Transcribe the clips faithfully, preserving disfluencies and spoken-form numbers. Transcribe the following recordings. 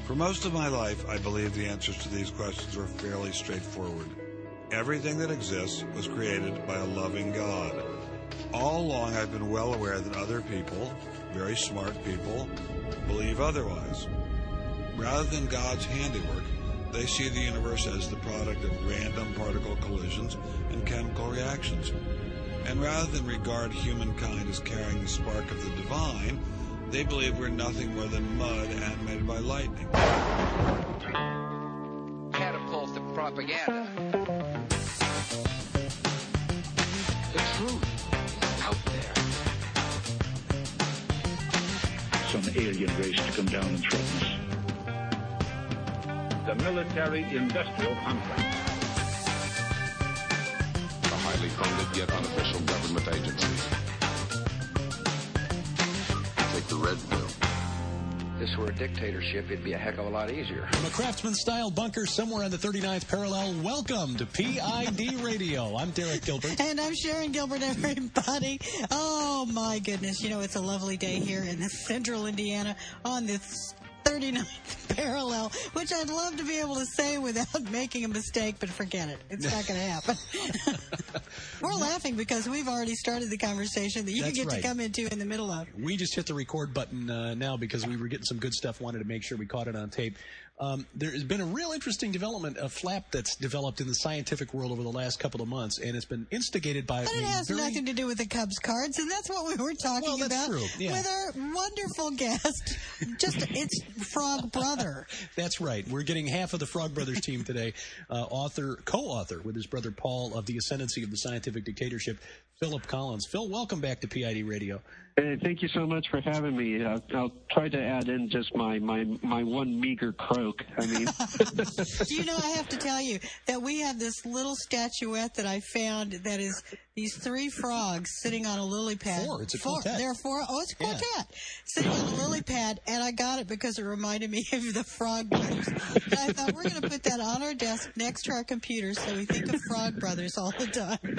For most of my life, I believe the answers to these questions were fairly straightforward. Everything that exists was created by a loving God. All along, I've been well aware that other people, very smart people, believe otherwise. Rather than God's handiwork, they see the universe as the product of random particle collisions and chemical reactions. And rather than regard humankind as carrying the spark of the divine, they believe we're nothing more than mud animated by lightning. Catapulted propaganda. The truth is out there. Some alien race to come down and threaten us. The military-industrial complex. A highly funded yet unofficial government agency. Take the red pill. If this were a dictatorship, it'd be a heck of a lot easier. From a Craftsman-style bunker somewhere on the thirty-ninth parallel, welcome to P I D Radio. I'm Derek Gilbert. And I'm Sharon Gilbert, everybody. Oh, my goodness. You know, it's a lovely day here in central Indiana on this thirty-ninth parallel, which I'd love to be able to say without making a mistake, but forget it. It's not going to happen. We're laughing because we've already started the conversation that you That's can get right. to come into in the middle of. We just hit the record button uh, now because we were getting some good stuff, wanted to make sure we caught it on tape. Um, there has been a real interesting development, a flap that's developed in the scientific world over the last couple of months, and it's been instigated by... But it has very... nothing to do with the Cubs cards, and that's what we were talking well, that's about true. Yeah. with our wonderful guest, just its Frog brother. That's right. We're getting half of the Frog Brothers team today, uh, author, co-author with his brother Paul of The Ascendancy of the Scientific Dictatorship, Philip Collins. Phil, welcome back to P I D Radio. Hey, thank you so much for having me. Uh, I'll try to add in just my, my, my one meager croak. I mean, you know, I have to tell you that we have this little statuette that I found that is these three frogs sitting on a lily pad. Four. It's a four. quartet. There are four. Oh, it's a quartet. Yeah. Sitting on a lily pad, and I got it because it reminded me of the Frog Brothers. And I thought we're going to put that on our desk next to our computer so we think of Frog Brothers all the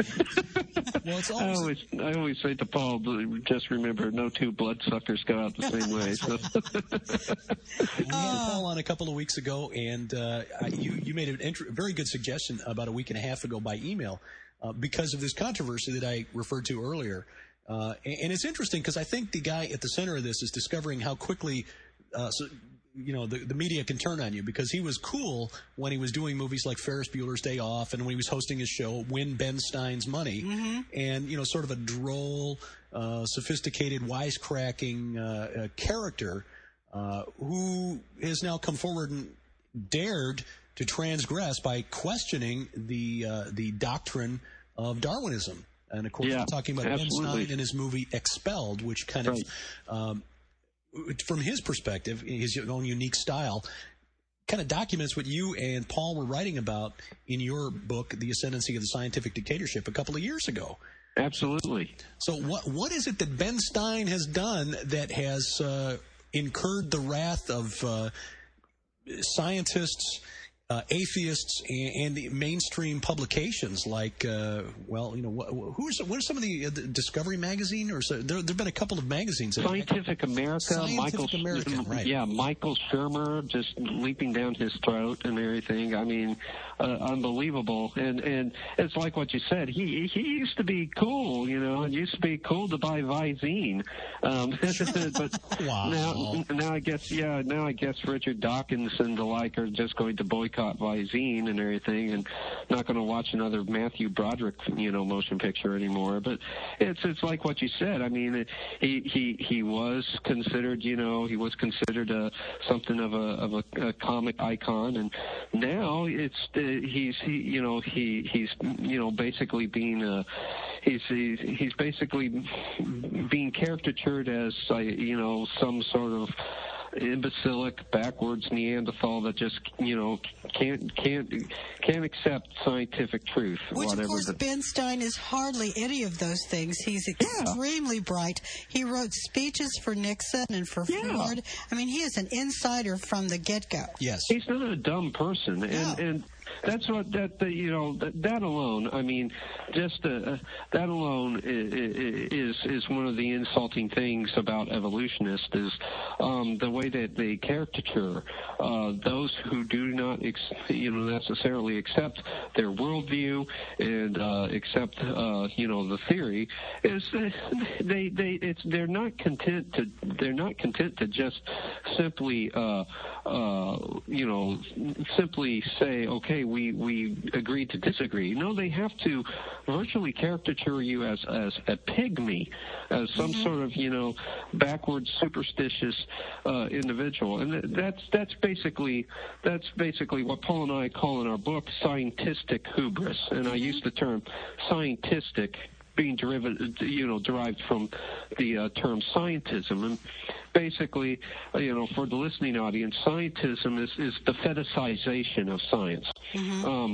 time. Well, it's I always... always I always say to Paul, just remember, no two bloodsuckers go out the same way. So. We had Paul on a couple of weeks ago, and uh, you, you made a int- very good suggestion about a week and a half ago by email uh, because of this controversy that I referred to earlier. Uh, and, and it's interesting because I think the guy at the center of this is discovering how quickly uh, so, you know, the, the media can turn on you, because he was cool when he was doing movies like Ferris Bueller's Day Off and when he was hosting his show, Win Ben Stein's Money, mm-hmm. and, you know, sort of a droll, uh, sophisticated, wisecracking uh, uh, character uh, who has now come forward and dared to transgress by questioning the uh, the doctrine of Darwinism. And, of course, yeah, we're talking about absolutely. Ben Stein and his movie Expelled, which kind right. of... Um, from his perspective, his own unique style, kind of documents what you and Paul were writing about in your book, The Ascendancy of the Scientific Dictatorship, a couple of years ago. Absolutely. So what what is it that Ben Stein has done that has uh, incurred the wrath of uh, scientists, uh, atheists, and, and the mainstream publications like, uh, well, you know, wh- who are some, what are some of the, uh, the Discovery magazine, or so, there there have been a couple of magazines. That Scientific America, Scientific Michael, American, right. yeah, Michael Shermer just leaping down his throat and everything. I mean, uh, unbelievable. And and it's like what you said. He he used to be cool, you know. It used to be cool to buy Visine, um, but wow. now now I guess yeah now I guess Richard Dawkins and the like are just going to boycott Visine and everything, and not going to watch another Matthew Broderick, you know, motion picture anymore. But it's it's like what you said. I mean, it, he he he was considered, you know, he was considered a something of a of a, a comic icon, and now it's uh, he's he you know he he's you know basically being a he's he's, he's basically being caricatured as uh, you know some sort of imbecilic, backwards Neanderthal that just, you know, can't can't can't accept scientific truth. Which, whatever of course, the... Ben Stein is hardly any of those things. He's extremely yeah. bright. He wrote speeches for Nixon and for yeah. Ford. I mean, he is an insider from the get-go. Yes. He's not a dumb person. And, no. and that's what that the, you know that, that alone. I mean, just uh, that alone is is one of the insulting things about evolutionists is um, the way that they caricature uh, those who do not ex- you know necessarily accept their worldview and uh, accept uh, you know the theory. Is they they it's they're not content to they're not content to just simply uh, uh, you know simply say, okay, we we agreed to disagree. No, they have to virtually caricature you as as a pygmy, as some mm-hmm. sort of you know backward superstitious uh, individual, and that's that's basically that's basically what Paul and I call in our book scientistic hubris, and I use the term scientistic being derived, you know, derived from the uh, term scientism. And basically, uh, you know, for the listening audience, scientism is, is the fetishization of science. Mm-hmm. Um,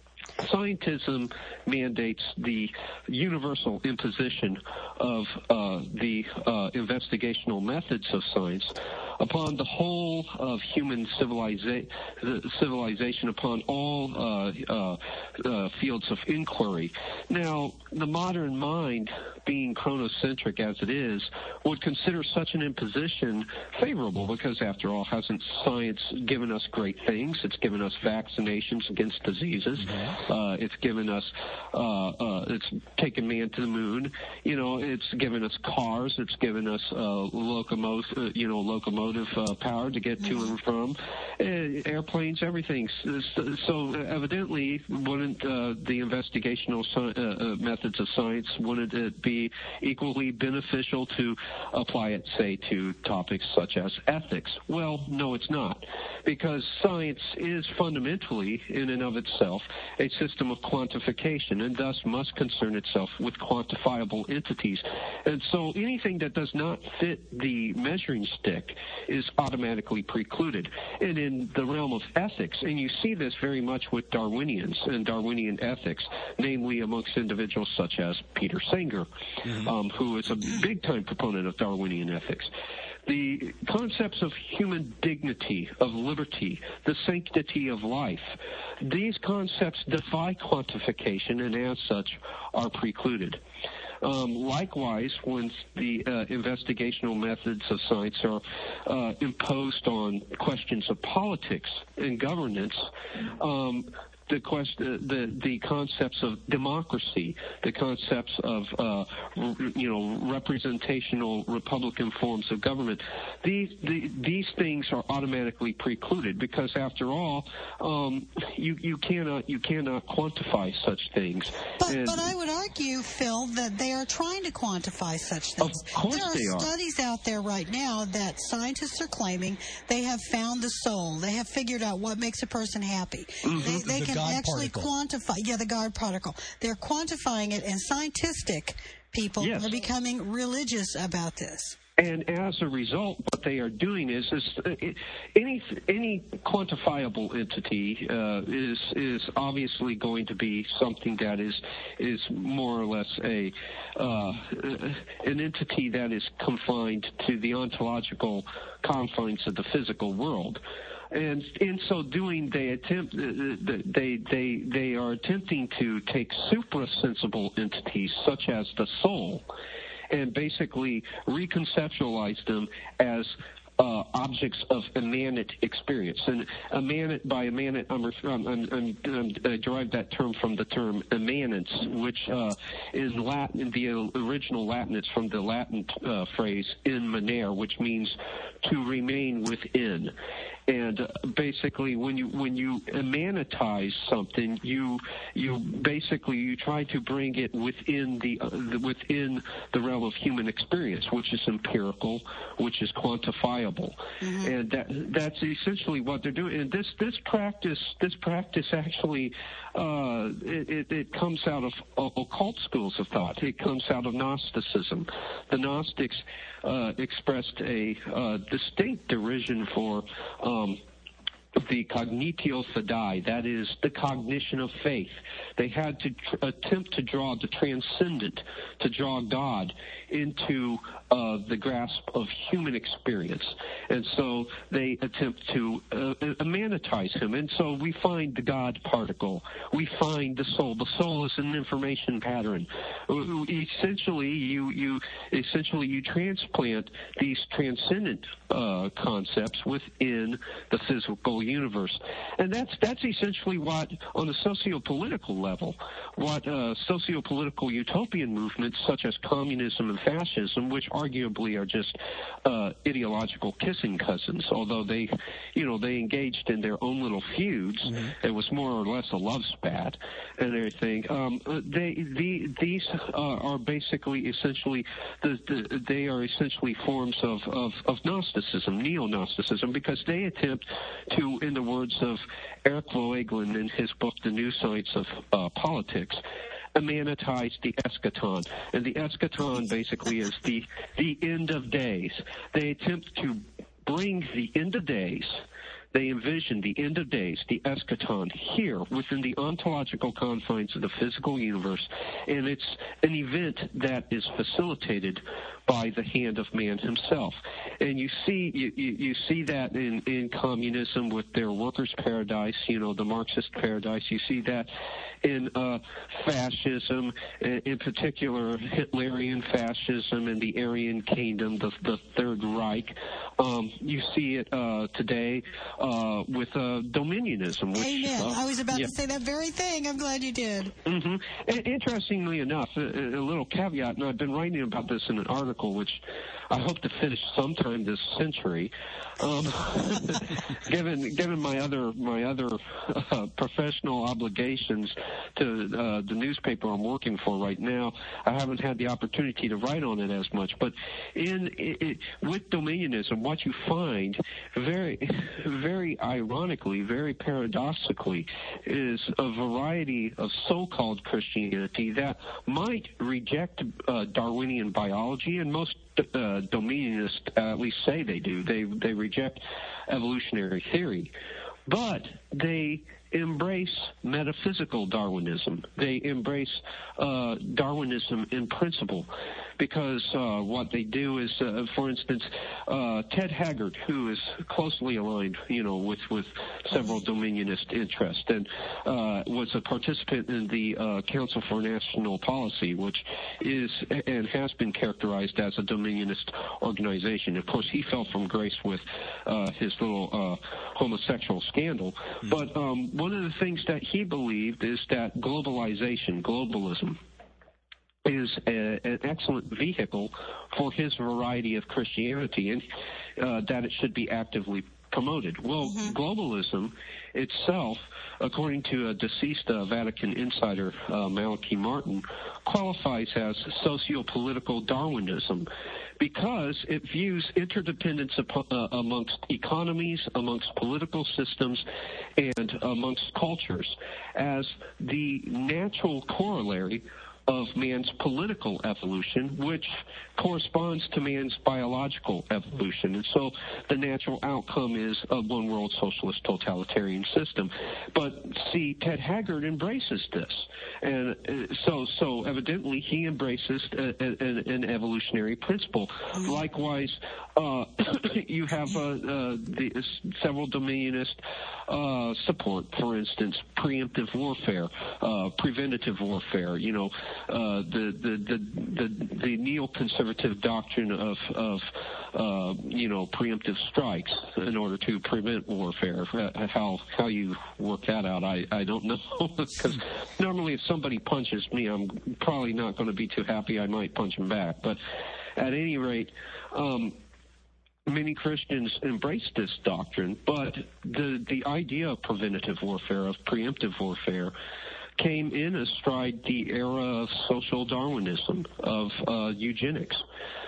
Scientism mandates the universal imposition of uh, the uh, investigational methods of science upon the whole of human civiliza- civilization, upon all uh, uh, uh, fields of inquiry. Now, the modern mind, being chronocentric as it is, would consider such an imposition favorable because, after all, hasn't science given us great things? It's given us vaccinations against diseases. Mm-hmm. Uh, it's given us, uh, uh, it's taken man to the moon. You know, it's given us cars. It's given us uh, locomotive, uh, you know, locomotive uh, power to get to and from, uh, airplanes, everything. So, so evidently, wouldn't uh, the investigational sci- uh, uh, methods of science, wouldn't it be equally beneficial to apply it, say, to topics such as ethics? Well, no, it's not, because science is fundamentally, in and of itself, a system of quantification, and thus must concern itself with quantifiable entities. And so anything that does not fit the measuring stick is automatically precluded. And in the realm of ethics, and you see this very much with Darwinians and Darwinian ethics, namely amongst individuals such as Peter Sanger, mm-hmm. um, who is a big-time proponent of Darwinian ethics. The concepts of human dignity, of liberty, the sanctity of life, these concepts defy quantification and as such are precluded. Um, likewise, when the uh, investigational methods of science are uh, imposed on questions of politics and governance, um, the question, the the concepts of democracy, the concepts of uh, you know representational Republican forms of government, these the, these things are automatically precluded because, after all, um, you you cannot you cannot quantify such things. But, and, but I would argue, Phil, that they are trying to quantify such things. Of course there are they are. studies out there right now that scientists are claiming they have found the soul. They have figured out what makes a person happy. Mm-hmm. They, they the can God actually particle. quantify. Yeah, the God particle. They're quantifying it, and scientific people yes. are becoming religious about this. And as a result, what they are doing is, is uh, any any quantifiable entity uh, is is obviously going to be something that is is more or less a uh, an entity that is confined to the ontological confines of the physical world. And in so doing, they attempt they they they are attempting to take suprasensible entities such as the soul, and basically reconceptualize them as uh, objects of immanent experience. And immanent, by immanent, I'm, I'm, I'm, I'm, I derived that term from the term immanence, which uh, is Latin, the original Latin, it's from the Latin uh, phrase in manere, which means to remain within. And uh, basically, when you when you immanentize something, you you basically you try to bring it within the, uh, the within the realm of human experience, which is empirical, which is quantifiable, mm-hmm. and that that's essentially what they're doing. And this this practice this practice actually uh, it, it, it comes out of uh, occult schools of thought. It comes out of Gnosticism. The Gnostics uh, expressed a uh, distinct derision for Um, the cognitio fidei, that is the cognition of faith. They had to tr- attempt to draw the transcendent, to draw God into uh, the grasp of human experience. And so they attempt to uh, emanetize him. And so we find the God particle. We find the soul. The soul is an information pattern. Essentially, you, you, essentially you transplant these transcendent uh, concepts within the physical universe. And that's, that's essentially what, on a socio-political level, what uh, socio-political utopian movements such as communism and fascism, which arguably are just uh, ideological kissing cousins, although they, you know, they engaged in their own little feuds. Mm-hmm. It was more or less a love spat and everything. Um, they, the, these uh, are basically, essentially, the, the, they are essentially forms of, of, of Gnosticism, neo-Gnosticism, because they attempt to, in the words of Eric Voegelin in his book, The New Science of uh, Politics, emanetize the eschaton. And the eschaton basically is the, the end of days. They attempt to bring the end of days. They envision the end of days, the eschaton, here within the ontological confines of the physical universe, and it's an event that is facilitated by the hand of man himself. And you see you, you, you see that in, in communism with their workers' paradise, you know, the Marxist paradise. You see that in uh, fascism, in particular Hitlerian fascism and the Aryan Kingdom, the, the Third Reich. Um, you see it uh, today uh, with uh, dominionism. Which, Amen. Uh, I was about yeah. to say that very thing. I'm glad you did. Mm-hmm. And interestingly enough, a, a little caveat, and I've been writing about this in an article, which I hope to finish sometime this century. Um, given given my other my other uh, professional obligations to uh, the newspaper I'm working for right now, I haven't had the opportunity to write on it as much. But in it, it, with dominionism, what you find very very ironically, very paradoxically, is a variety of so-called Christianity that might reject uh, Darwinian biology, and most uh, dominionists uh, at least say they do. They they reject evolutionary theory, but they embrace metaphysical Darwinism. They embrace uh, Darwinism in principle, because uh, what they do is, uh, for instance, uh, Ted Haggard, who is closely aligned, you know, with, with several dominionist interests, and uh, was a participant in the uh, Council for National Policy, which is and has been characterized as a dominionist organization. Of course, he fell from grace with uh, his little uh, homosexual scandal, mm-hmm. but um, one of the things that he believed is that globalization, globalism, is a, an excellent vehicle for his variety of Christianity, and uh, that it should be actively promoted. Well, mm-hmm. globalism itself, according to a deceased uh, Vatican insider, uh, Malachi Martin, qualifies as socio-political Darwinism, because it views interdependence upon, uh, amongst economies, amongst political systems, and amongst cultures as the natural corollary of man's political evolution, which corresponds to man's biological evolution. And so the natural outcome is a one-world socialist totalitarian system. But see, Ted Haggard embraces this. And uh, so so evidently he embraces a, a, an evolutionary principle. Likewise, uh, you have uh, uh, the, uh, several dominionist uh, support, for instance, preemptive warfare, uh, preventative warfare, you know, Uh, the, the, the, the, the neoconservative doctrine of, of uh, you know, preemptive strikes in order to prevent warfare. How, how you work that out, I, I don't know. Because normally if somebody punches me, I'm probably not going to be too happy. I might punch him back. But at any rate, um, many Christians embrace this doctrine, but the, the idea of preventative warfare, of preemptive warfare, came in astride the era of social Darwinism, of uh, eugenics.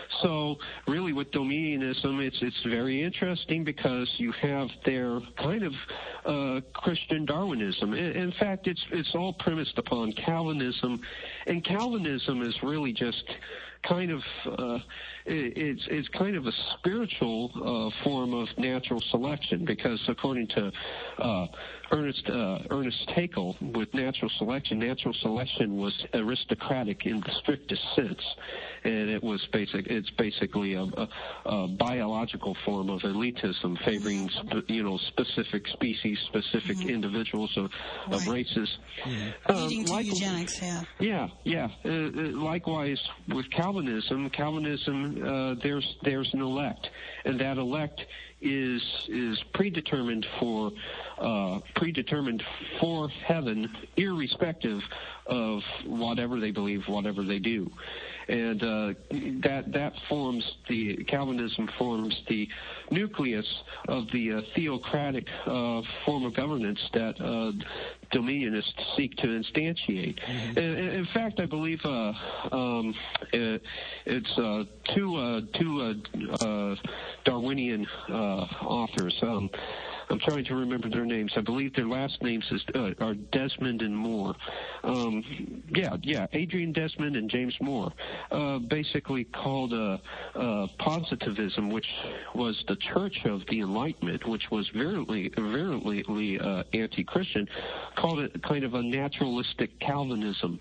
So really with dominionism, it's it's very interesting because you have their kind of uh, Christian Darwinism. In, in fact, it's it's all premised upon Calvinism, and Calvinism is really just kind of uh, it's it's kind of a spiritual uh, form of natural selection, because according to uh, Ernest uh, Ernest Haeckel, with natural selection, natural selection was aristocratic in the strictest sense, and it was basic. It's basically a, a, a biological form of elitism, favoring sp- you know specific species, specific mm-hmm. individuals of, right. of races. Mm-hmm. Uh, Leading to like, eugenics, yeah. Yeah, yeah. Uh, likewise with Calvinism, Calvinism uh, there's there's an elect, and that elect is is predetermined for uh, predetermined for heaven, irrespective of whatever they believe, whatever they do, and uh, that that forms the Calvinism forms the nucleus of the uh, theocratic uh, form of governance that uh, dominionists seek to instantiate. Mm-hmm. And, and in fact, I believe uh, um, it, it's uh, two uh, two uh, uh, Darwinian uh, authors. Um, I'm trying to remember their names. I believe their last names is, uh, are Desmond and Moore. Um, yeah, yeah, Adrian Desmond and James Moore, uh, basically called uh, uh, positivism, which was the Church of the Enlightenment, which was virulently, virulently uh, anti-Christian, called it kind of a naturalistic Calvinism.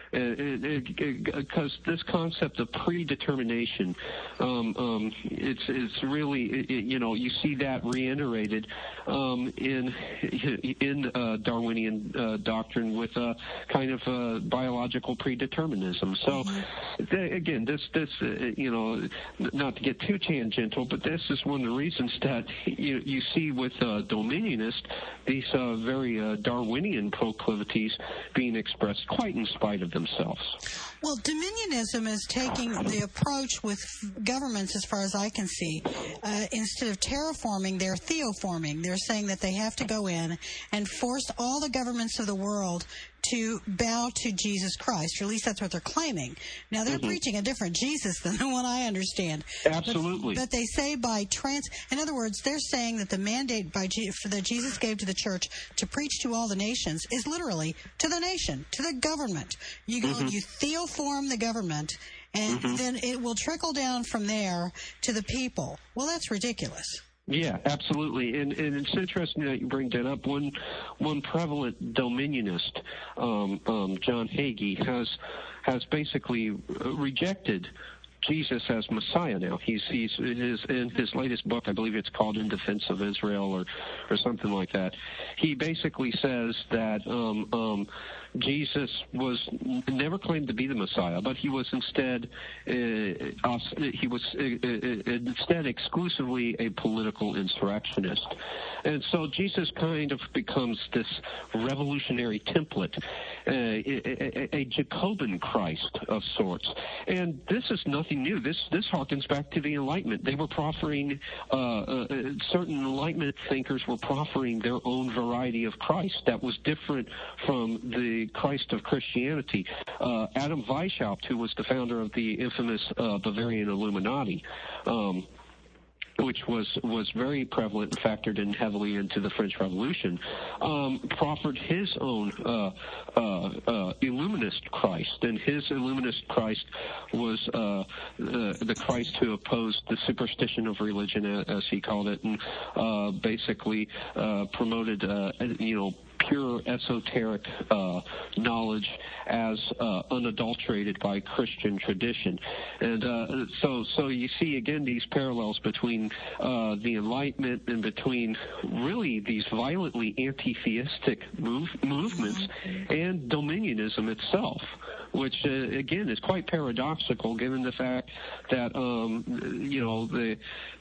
Because this concept of predetermination, um, um, it's it's really it, you know you see that reiterated um, in in uh, Darwinian uh, doctrine with a kind of uh, biological predeterminism. So th- again, this this uh, you know not to get too tangential, but this is one of the reasons that you you see with uh, dominionists these uh, very uh, Darwinian proclivities being expressed quite in spite of them. Themselves. Well, dominionism is taking the approach with governments, as far as I can see, uh, instead of terraforming, they're theoforming. They're saying that they have to go in and force all the governments of the world to bow to Jesus Christ, or at least that's what they're claiming. Now, they're mm-hmm. preaching a different Jesus than the one I understand. Absolutely. But, but they say by trans... In other words, they're saying that the mandate by G, that Jesus gave to the church to preach to all the nations is literally to the nation, to the government. You go mm-hmm. and you theoform the government, and mm-hmm. then it will trickle down from there to the people. Well, that's ridiculous. Yeah, absolutely, and, and it's interesting that you bring that up. One one prevalent dominionist, um, um, John Hagee, has has basically rejected Jesus as Messiah now. He's he's in his, in his latest book, I believe it's called In Defense of Israel or or something like that. He basically says that um, um, Jesus was never claimed to be the Messiah, but he was instead uh, he was uh, instead exclusively a political insurrectionist. And so Jesus kind of becomes this revolutionary template, uh, a, a Jacobin Christ of sorts. And this is nothing new. This this harkens back to the Enlightenment. They were proffering uh, uh, certain Enlightenment thinkers were proffering their own variety of Christ that was different from the Christ of Christianity. Uh, Adam Weishaupt, who was the founder of the infamous uh, Bavarian Illuminati, um, which was was very prevalent and factored in heavily into the French Revolution, um, proffered his own uh, uh, uh, Illuminist Christ, and his Illuminist Christ was uh, uh, the Christ who opposed the superstition of religion, as he called it, and uh, basically uh, promoted, uh, you know, pure esoteric uh, knowledge as uh, unadulterated by Christian tradition. And uh, so so you see, again, these parallels between uh, the Enlightenment and between really these violently anti-theistic move, movements and dominionism itself, which, uh, again, is quite paradoxical given the fact that, um, you know, the,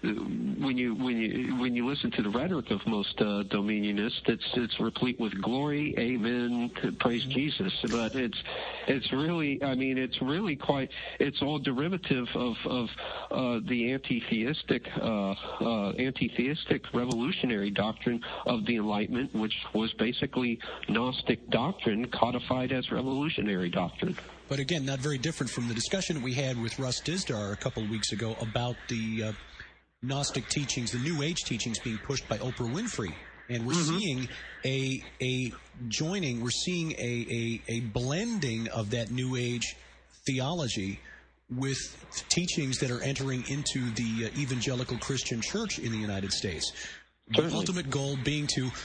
when you when you when you listen to the rhetoric of most uh, dominionists, it's it's replete with glory, amen, praise Jesus. But it's it's really, I mean, it's really quite, it's all derivative of of uh, the anti-theistic uh, uh, anti-theistic revolutionary doctrine of the Enlightenment, which was basically Gnostic doctrine codified as revolutionary doctrine. But again, not very different from the discussion we had with Russ Dizdar a couple of weeks ago about the uh, Gnostic teachings, the New Age teachings being pushed by Oprah Winfrey. And we're mm-hmm. seeing a a joining, we're seeing a, a, a blending of that New Age theology with teachings that are entering into the uh, evangelical Christian church in the United States. Certainly. The ultimate goal being to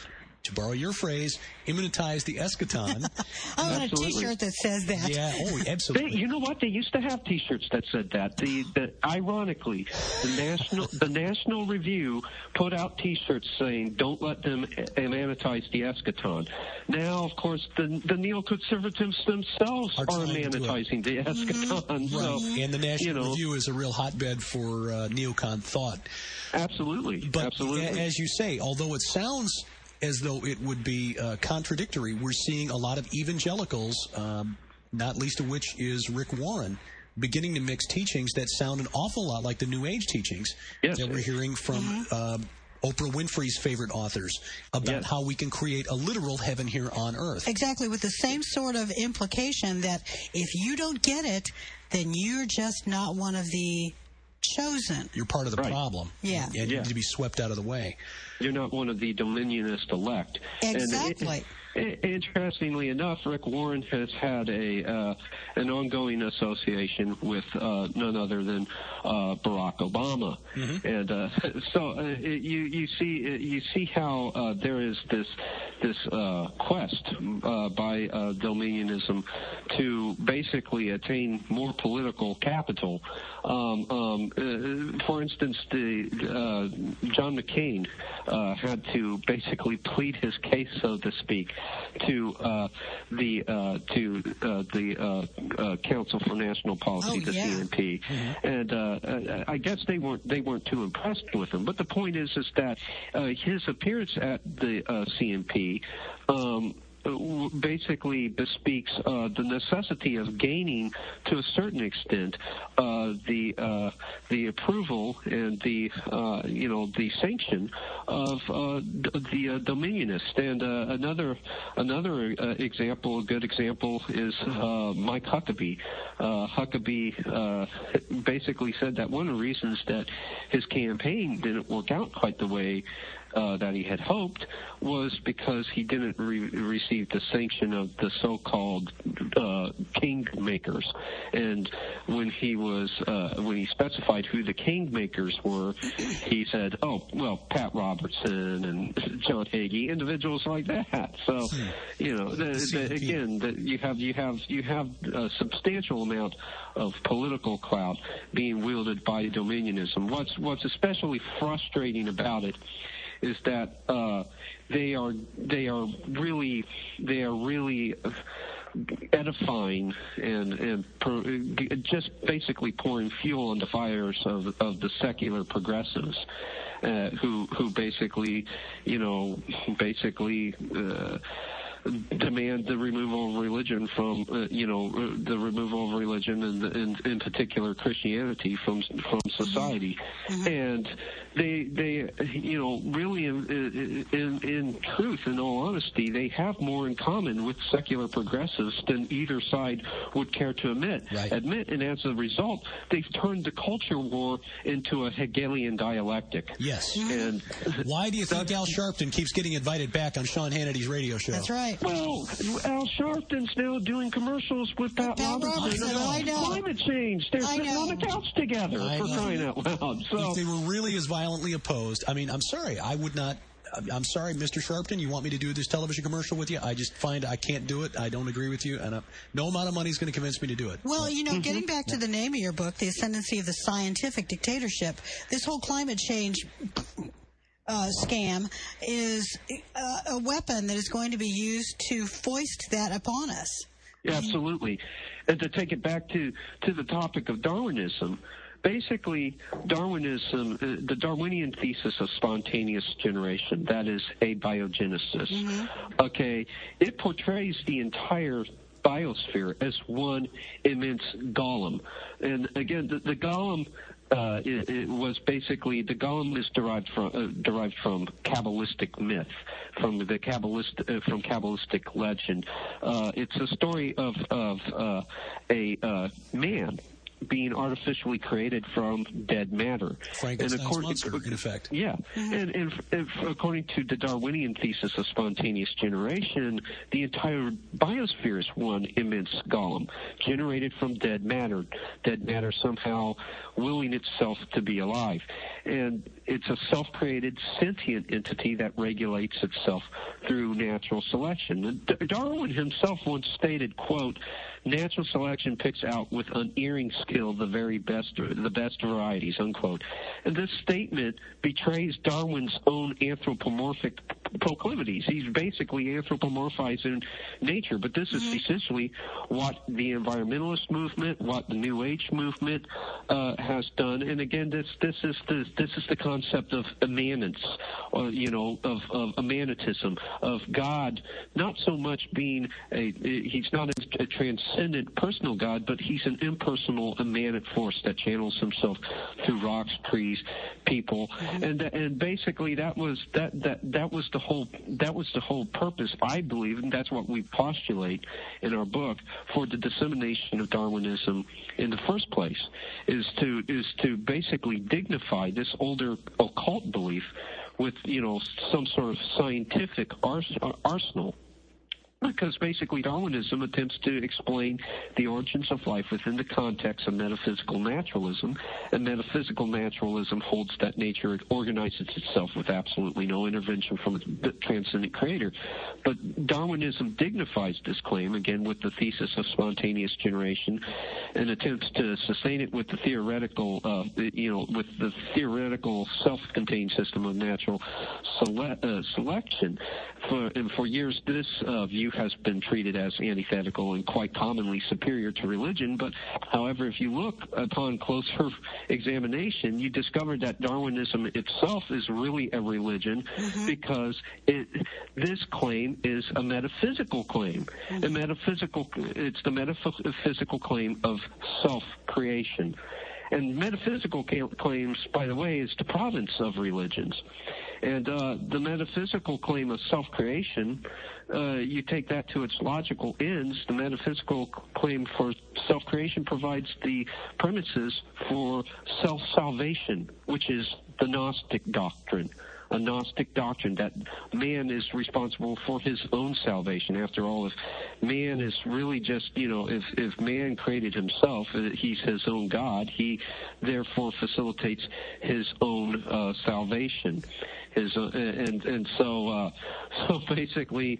to borrow your phrase, immanentize the eschaton. I want a T-shirt that says that. Yeah, oh, absolutely. They, you know what? They used to have T-shirts that said that. The, the ironically, the national the National Review put out T-shirts saying, "Don't let them immanentize the eschaton." Now, of course, the the neoconservatives themselves are, are immanentizing the eschaton. Mm-hmm. So, right. And the National you know, Review is a real hotbed for uh, neocon thought. Absolutely. But absolutely. as you say, although it sounds as though it would be uh, contradictory, we're seeing a lot of evangelicals, um, not least of which is Rick Warren, beginning to mix teachings that sound an awful lot like the New Age teachings yes. that we're hearing from mm-hmm. uh, Oprah Winfrey's favorite authors about yes. how we can create a literal heaven here on earth. Exactly, with the same sort of implication that if you don't get it, then you're just not one of the chosen. You're part of the right. problem. Yeah. And yeah. you need to be swept out of the way. You're not one of the dominionist elect. Exactly. And it, it, interestingly enough, Rick Warren has had a uh, an ongoing association with uh, none other than uh, Barack Obama, mm-hmm. and uh, so uh, it, you you see you see how uh, there is this this uh, quest uh, by uh, dominionism to basically attain more political capital. Um, um, uh, for instance, the uh, John McCain uh, had to basically plead his case, so to speak, to uh, the uh, to uh, the uh, uh, Council for National Policy, oh, the yeah. C N P, mm-hmm. and uh, I guess they weren't they weren't too impressed with him. But the point is, is that uh, his appearance at the uh, C N P. Um, basically bespeaks uh, the necessity of gaining, to a certain extent, uh, the uh, the approval and the uh, you know the sanction of uh, the uh, dominionist. And uh, another another uh, example, a good example, is uh, Mike Huckabee. Uh, Huckabee uh, basically said that one of the reasons that his campaign didn't work out quite the way Uh, that he had hoped was because he didn't re- receive the sanction of the so-called uh, kingmakers. And when he was uh, when he specified who the kingmakers were, he said, "Oh, well, Pat Robertson and John Hagee, individuals like that." So, you know, the, the, again, the, you have you have you have a substantial amount of political clout being wielded by dominionism. What's what's especially frustrating about it is that uh, they are they are really they are really edifying and and pro, just basically pouring fuel on the fires of of the secular progressives, uh, who who basically you know basically. Uh, demand the removal of religion from, uh, you know, the removal of religion and, in, in particular Christianity from from society, mm-hmm. and they they you know really in, in in truth, in all honesty, they have more in common with secular progressives than either side would care to admit. Right. Admit, and as a result, they've turned the culture war into a Hegelian dialectic. Yes. And why do you think Al Sharpton keeps getting invited back on Sean Hannity's radio show? That's right. Well, Al Sharpton's now doing commercials with Pat, Pat Robertson Robertson, about I know. climate change. They're I sitting know. on the couch together, I for know. crying out loud. So, if they were really as violently opposed, I mean, I'm sorry, I would not. I'm sorry, Mister Sharpton, you want me to do this television commercial with you? I just find I can't do it. I don't agree with you, and uh, no amount of money is going to convince me to do it. Well, you know, mm-hmm. getting back to the name of your book, The Ascendancy of the Scientific Dictatorship, this whole climate change uh, scam is uh, a weapon that is going to be used to foist that upon us. Yeah, absolutely. And to take it back to, to the topic of Darwinism, basically, Darwinism, uh, the Darwinian thesis of spontaneous generation, that is abiogenesis, mm-hmm. okay, it portrays the entire biosphere as one immense golem. And again, the, the golem uh, it, it was basically, the golem is derived from uh, derived from Kabbalistic myth, from the Kabbalist uh, from Kabbalistic legend. Uh, it's a story of of uh, a uh, man being artificially created from dead matter. Frankenstein's monster, to, in effect. Yeah, mm-hmm. and, and, and according to the Darwinian thesis of spontaneous generation, the entire biosphere is one immense golem, generated from dead matter, dead matter somehow willing itself to be alive. And it's a self-created sentient entity that regulates itself through natural selection. Darwin himself once stated, quote, "Natural selection picks out with unerring skill the very best, the best varieties," unquote. And this statement betrays Darwin's own anthropomorphic proclivities. He's basically anthropomorphizing nature, but this is mm-hmm. essentially what the environmentalist movement, what the New Age movement uh, has done. And again, this this is the this is the concept of immanence, or you know, of of immanentism, of God not so much being a he's not a, a transcendent personal God, but he's an impersonal, immanent force that channels himself through rocks, trees, people, mm-hmm. and and basically that was that that that was the whole that was the whole purpose, I believe, and that's what we postulate in our book for the dissemination of Darwinism in the first place, is to is to basically dignify this older occult belief with, you know, some sort of scientific ars- arsenal. Because basically Darwinism attempts to explain the origins of life within the context of metaphysical naturalism, and metaphysical naturalism holds that nature organizes itself with absolutely no intervention from a transcendent creator. But Darwinism dignifies this claim, again, with the thesis of spontaneous generation, and attempts to sustain it with the theoretical, uh, you know, with the theoretical self-contained system of natural sele- uh, selection. For, and for years, this uh, view has been treated as antithetical and quite commonly superior to religion. But, however, if you look upon closer examination, you discover that Darwinism itself is really a religion, mm-hmm. because it, this claim is a metaphysical claim. Mm-hmm. A metaphysical, it's the metaphysical claim of self-creation. And metaphysical claims, by the way, is the province of religions. And uh, the metaphysical claim of self-creation, uh, you take that to its logical ends. The metaphysical claim for self-creation provides the premises for self-salvation, which is the Gnostic doctrine. A Gnostic doctrine that man is responsible for his own salvation. After all, if man is really just, you know, if, if man created himself, he's his own God, he therefore facilitates his own uh, salvation. His uh, and and so uh, so basically.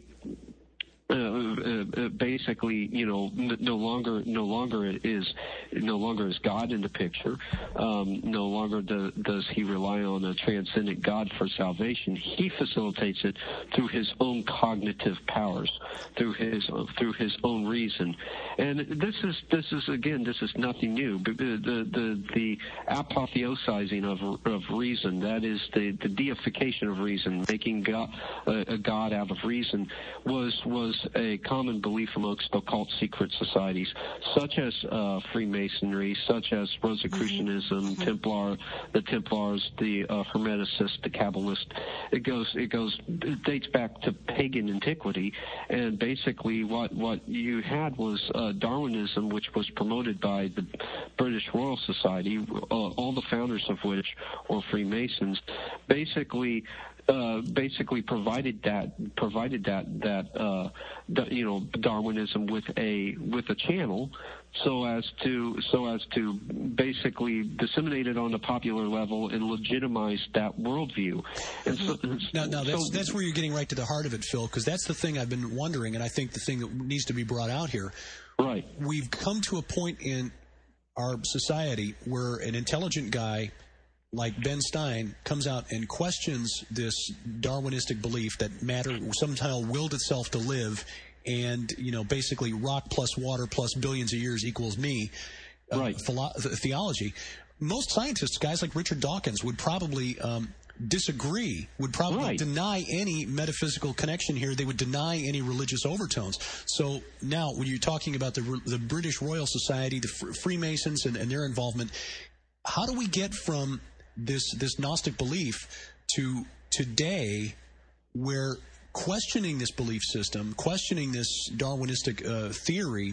Uh, uh, basically, you know, n- no longer, no longer is, no longer is God in the picture. Um, no longer do, does he rely on a transcendent God for salvation. He facilitates it through his own cognitive powers, through his uh, through his own reason. And this is this is again, this is nothing new. The the the, the apotheosizing of of reason, that is the, the deification of reason, making God uh, a God out of reason, was was a common belief amongst occult secret societies, such as uh, Freemasonry, such as Rosicrucianism, mm-hmm. Templar, the Templars, the uh, Hermeticists, the Kabbalists. It goes, it goes, it dates back to pagan antiquity, and basically what what you had was uh, Darwinism, which was promoted by the British Royal Society, uh, all the founders of which were Freemasons. Basically. Uh, basically provided that provided that that uh, the, you know Darwinism with a with a channel, so as to so as to basically disseminate it on a popular level and legitimize that worldview. And so, now, now that's so, that's where you're getting right to the heart of it, Phil, because that's the thing I've been wondering, and I think the thing that needs to be brought out here. Right. We've come to a point in our society where an intelligent guy like Ben Stein comes out and questions this Darwinistic belief that matter somehow willed itself to live, and, you know, basically rock plus water plus billions of years equals me, uh, right. philo- theology. Most scientists, guys like Richard Dawkins, would probably um, disagree, would probably right. deny any metaphysical connection here. They would deny any religious overtones. So now when you're talking about the, the British Royal Society, the Freemasons and, and their involvement, how do we get from this this Gnostic belief to today, where questioning this belief system, questioning this Darwinistic uh, theory,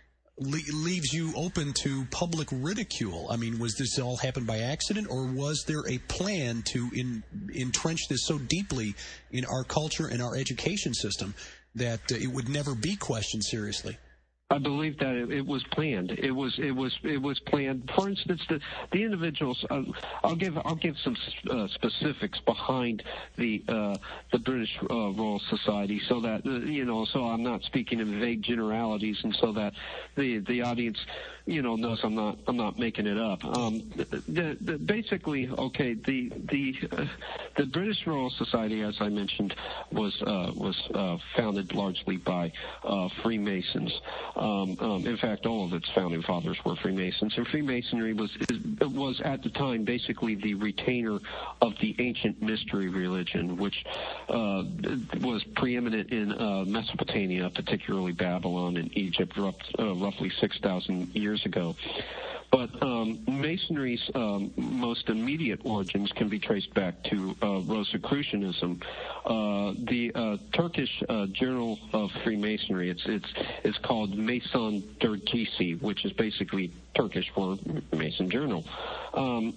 le- leaves you open to public ridicule? I mean, was this all happen by accident, or was there a plan to in, entrench this so deeply in our culture and our education system that uh, it would never be questioned seriously? I believe that it, it was planned. It was it was it was planned. For instance, the the individuals. Uh, I'll give I'll give some uh, specifics behind the uh, the British uh, Royal Society, so that uh, you know. So I'm not speaking in vague generalities, and so that the the audience, you know, knows I'm not I'm not making it up. Um, the, the, basically, okay, the the uh, the British Royal Society, as I mentioned, was uh, was uh, founded largely by uh, Freemasons. Um, um, in fact, all of its founding fathers were Freemasons, and Freemasonry was was at the time basically the retainer of the ancient mystery religion, which uh, was preeminent in uh, Mesopotamia, particularly Babylon and Egypt, rough, uh, roughly six thousand years ago. But um, Masonry's um, most immediate origins can be traced back to uh, Rosicrucianism. Uh, the uh, Turkish uh, Journal of Freemasonry, it's it's it's called Mason Dergisi, which is basically Turkish for Mason Journal. Um,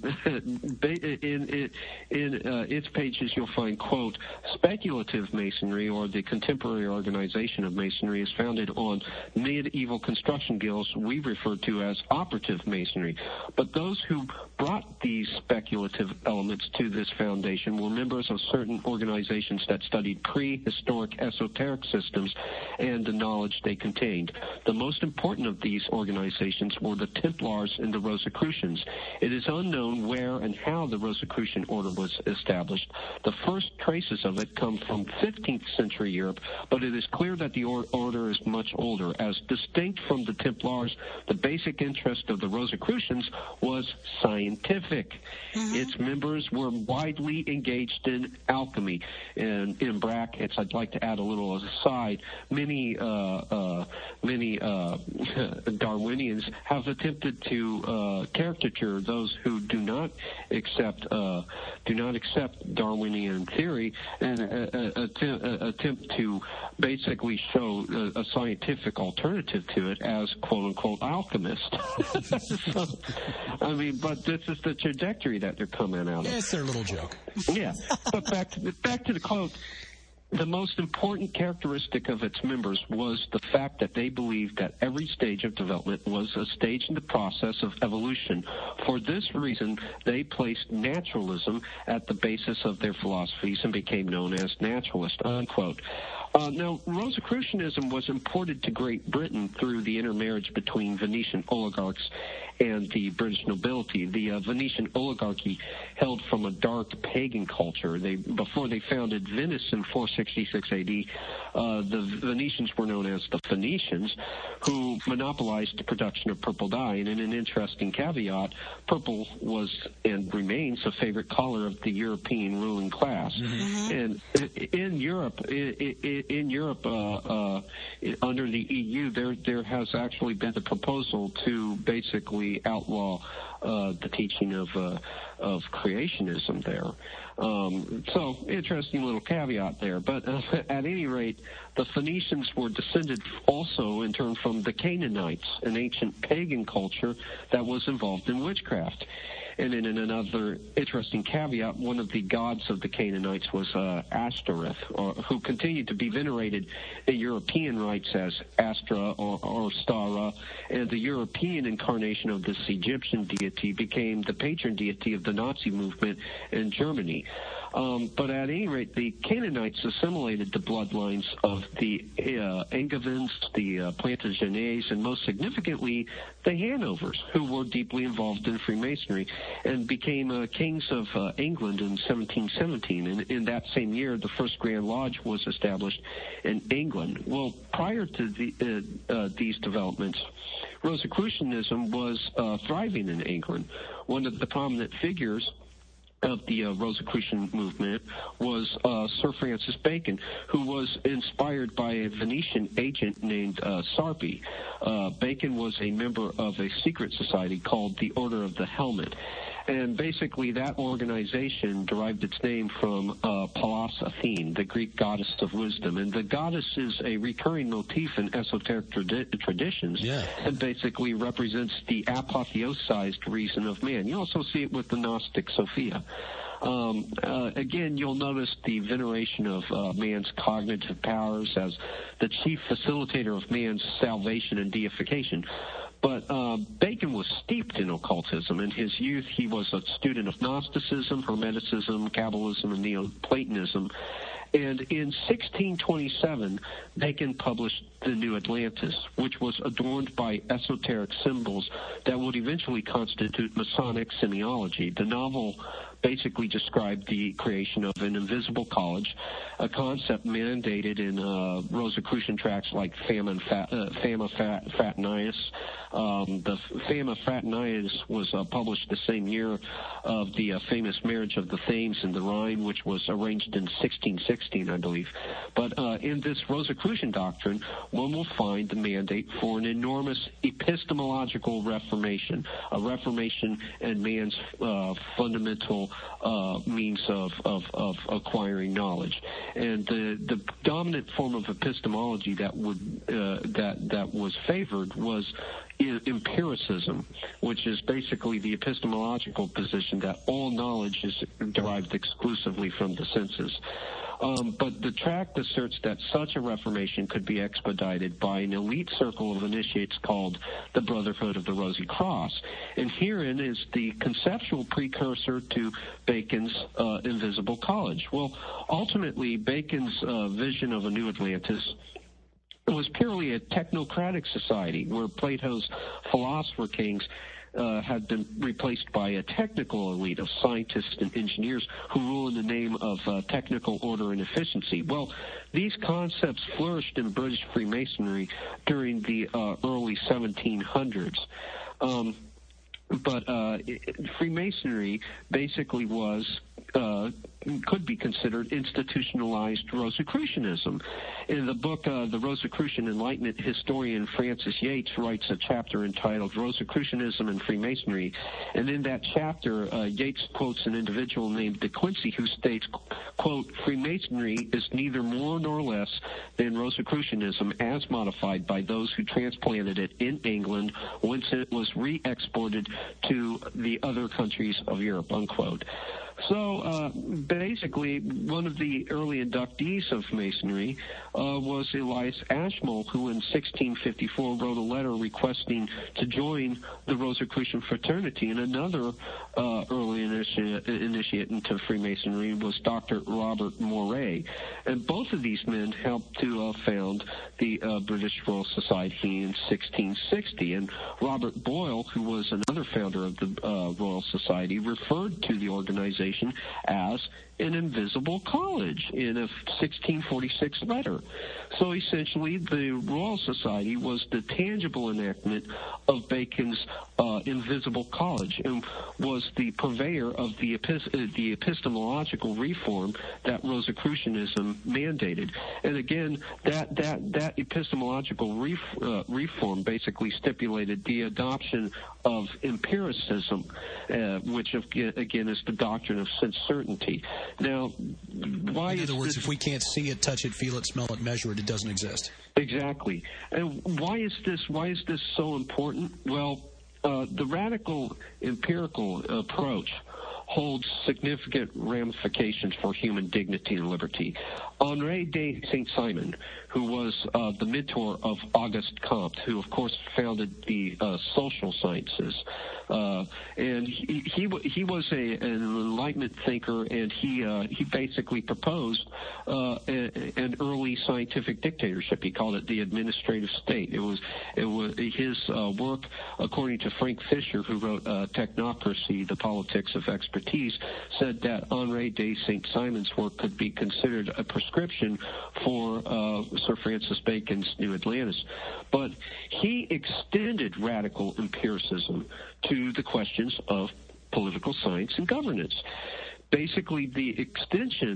in in, in uh, its pages, you'll find, quote, speculative Masonry, or the contemporary organization of Masonry, is founded on medieval construction guilds we refer to as operative Masonry. But those who brought these speculative elements to this foundation were members of certain organizations that studied prehistoric esoteric systems and the knowledge they contained. The most important of these organizations were the Templars and the Rosicrucians. It is unknown where and how the Rosicrucian order was established. The first traces of it come from fifteenth century Europe, but it is clear that the or- order is much older. As distinct from the Templars, the basic interest of the Rosicrucians was scientific. Mm-hmm. Its members were widely engaged in alchemy. And in brackets, I'd like to add a little aside. Many, uh, uh, many uh, Darwinians have attempted to uh, caricature those who do not accept uh, do not accept Darwinian theory and uh, uh, attempt, uh, attempt to basically show a, a scientific alternative to it as quote unquote alchemist. So, I mean, but this is the trajectory that they're coming out of. Yeah, it's their little joke. Yeah, but back to the, back to the quote. The most important characteristic of its members was the fact that they believed that every stage of development was a stage in the process of evolution. For this reason, they placed naturalism at the basis of their philosophies and became known as naturalists, unquote. Uh, now, Rosicrucianism was imported to Great Britain through the intermarriage between Venetian oligarchs and the British nobility. The uh, Venetian oligarchy held from a dark pagan culture. They before they founded Venice in four sixty-six A D, uh, the Venetians were known as the Phoenicians, who monopolized the production of purple dye. And in an interesting caveat, purple was and remains a favorite color of the European ruling class. Mm-hmm. And in Europe, in, in Europe, uh, uh, under the E U, there there has actually been a proposal to basically outlaw uh, the teaching of uh, of creationism there. Um, so, interesting little caveat there. But uh, at any rate, the Phoenicians were descended also in turn from the Canaanites, an ancient pagan culture that was involved in witchcraft. And in another interesting caveat, one of the gods of the Canaanites was uh, Ashtoreth, or, who continued to be venerated in European rites as Astra or, or Stara, and the European incarnation of this Egyptian deity became the patron deity of the Nazi movement in Germany. Um, but at any rate, the Canaanites assimilated the bloodlines of the uh, Angevins, the uh, Plantagenets, and most significantly, the Hanovers, who were deeply involved in Freemasonry and became uh, kings of uh, England in seventeen seventeen. And in that same year, the first Grand Lodge was established in England. Well, prior to the, uh, uh, these developments, Rosicrucianism was uh, thriving in England. One of the prominent figures of the uh, Rosicrucian movement was uh, Sir Francis Bacon, who was inspired by a Venetian agent named uh, Sarpi. Uh, Bacon was a member of a secret society called the Order of the Helmet. And basically that organization derived its name from uh, Pallas Athene, the Greek goddess of wisdom. And the goddess is a recurring motif in esoteric tradi- traditions yeah. and basically represents the apotheosized reason of man. You also see it with the Gnostic Sophia. Um, uh, again, you'll notice the veneration of uh, man's cognitive powers as the chief facilitator of man's salvation and deification. But uh, Bacon was steeped in occultism. In his youth, he was a student of Gnosticism, Hermeticism, Kabbalism, and Neoplatonism. And in sixteen twenty-seven, Bacon published The New Atlantis, which was adorned by esoteric symbols that would eventually constitute Masonic semiology. The novel basically described the creation of an invisible college, a concept mandated in uh, Rosicrucian tracts like Fama, Fat, uh, Fama Fat, Fraternais. Um, the Fama Fraternais was uh, published the same year of the uh, famous marriage of the Thames and the Rhine, which was arranged in sixteen sixteen, I believe. But uh, in this Rosicrucian doctrine, one will find the mandate for an enormous epistemological reformation, a reformation in man's uh, fundamental uh, means of, of, of acquiring knowledge. And the, the dominant form of epistemology that would uh, that that was favored was empiricism, which is basically the epistemological position that all knowledge is derived exclusively from the senses. Um, but the tract asserts that such a reformation could be expedited by an elite circle of initiates called the Brotherhood of the Rosy Cross. And herein is the conceptual precursor to Bacon's uh, Invisible College. Well, ultimately, Bacon's uh, vision of a new Atlantis was purely a technocratic society where Plato's philosopher kings Uh, had been replaced by a technical elite of scientists and engineers who rule in the name of uh, technical order and efficiency. Well, these concepts flourished in British Freemasonry during the uh, early seventeen hundreds. Um, but uh, Freemasonry basically was uh, could be considered institutionalized Rosicrucianism. In the book, uh, The Rosicrucian Enlightenment, historian Francis Yates writes a chapter entitled Rosicrucianism and Freemasonry. And in that chapter, uh, Yates quotes an individual named De Quincey who states, quote, Freemasonry is neither more nor less than Rosicrucianism as modified by those who transplanted it in England, whence it was re-exported to the other countries of Europe, unquote. So uh, basically, one of the early inductees of Masonry uh, was Elias Ashmole, who in sixteen fifty-four wrote a letter requesting to join the Rosicrucian fraternity. And another uh, early initiate, initiate into Freemasonry was Doctor Robert Moray. And both of these men helped to uh, found the uh, British Royal Society in sixteen sixty. And Robert Boyle, who was another founder of the uh, Royal Society, referred to the organization as an invisible college in a sixteen forty-six letter. So essentially, the Royal Society was the tangible enactment of Bacon's uh, invisible college and was the purveyor of the, epist- uh, the epistemological reform that Rosicrucianism mandated. And again, that that that epistemological ref- uh, reform basically stipulated the adoption of empiricism, uh, which again is the doctrine of sense certainty. Now, why in other is words, this, if we can't see it, touch it, feel it, smell it, measure it, it doesn't exist. Exactly. And why is this? Why is this so important? Well, uh, the radical empirical approach holds significant ramifications for human dignity and liberty. Henri de Saint-Simon, who was uh, the mentor of Auguste Comte, who, of course, founded the uh, social sciences, uh, and he, he he was a, an Enlightenment thinker, and he uh, he basically proposed uh, a, an early scientific dictatorship. He called it the administrative state. It was it was his uh, work, according to Frank Fisher, who wrote uh, Technocracy: The Politics of Expertise, said that Henri de Saint-Simon's work could be considered a prescription for uh, Sir Francis Bacon's New Atlantis. But he extended radical empiricism to the questions of political science and governance. Basically, the extension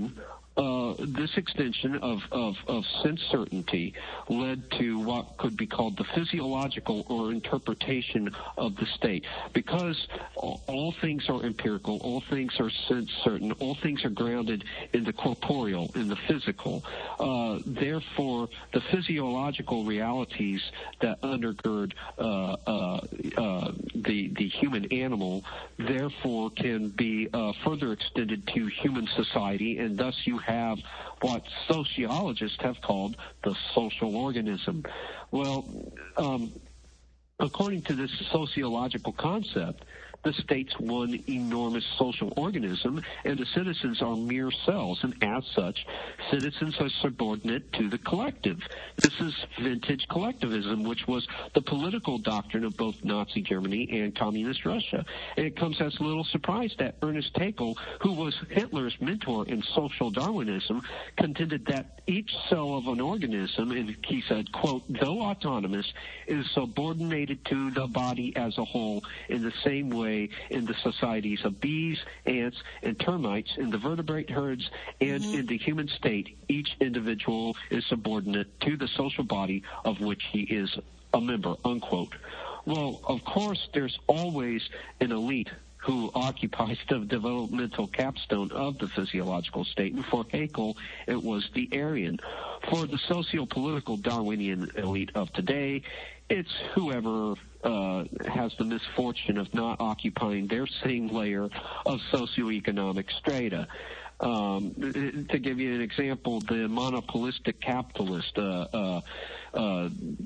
Uh, this extension of, of, of sense certainty led to what could be called the physiological or interpretation of the state. Because all, all things are empirical, all things are sense certain, all things are grounded in the corporeal, in the physical. Uh, therefore, the physiological realities that undergird uh, uh, uh, the, the human animal, therefore, can be uh, further extended to human society, and thus you have what sociologists have called the social organism. Well, um, according to this sociological concept, the state's one enormous social organism, and the citizens are mere cells, and as such, citizens are subordinate to the collective. This is vintage collectivism, which was the political doctrine of both Nazi Germany and Communist Russia. And it comes as little surprise that Ernest Haeckel, who was Hitler's mentor in social Darwinism, contended that each cell of an organism, and he said, quote, though autonomous, is subordinated to the body as a whole in the same way in the societies of bees, ants, and termites, in the vertebrate herds, and mm-hmm. in the human state. Each individual is subordinate to the social body of which he is a member, unquote. Well, of course, there's always an elite who occupies the developmental capstone of the physiological state. And for Haeckel, it was the Aryan. For the socio-political Darwinian elite of today, it's whoever uh, has the misfortune of not occupying their same layer of socioeconomic strata. Um, to give you an example, the monopolistic capitalist, uh, uh, uh,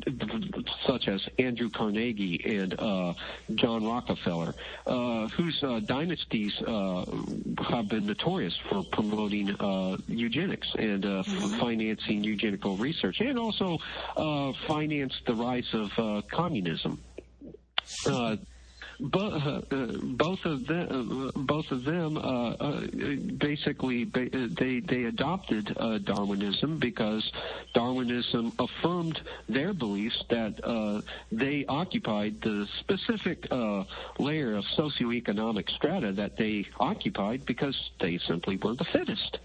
such as Andrew Carnegie and uh, John Rockefeller, uh, whose uh, dynasties uh, have been notorious for promoting uh, eugenics and uh, mm-hmm. financing eugenical research, and also uh, financed the rise of uh, communism. Uh, But, uh, uh, both of them, uh, both of them, uh, uh, basically, ba- they they adopted uh, Darwinism because Darwinism affirmed their beliefs that uh, they occupied the specific uh, layer of socioeconomic strata that they occupied because they simply were the fittest.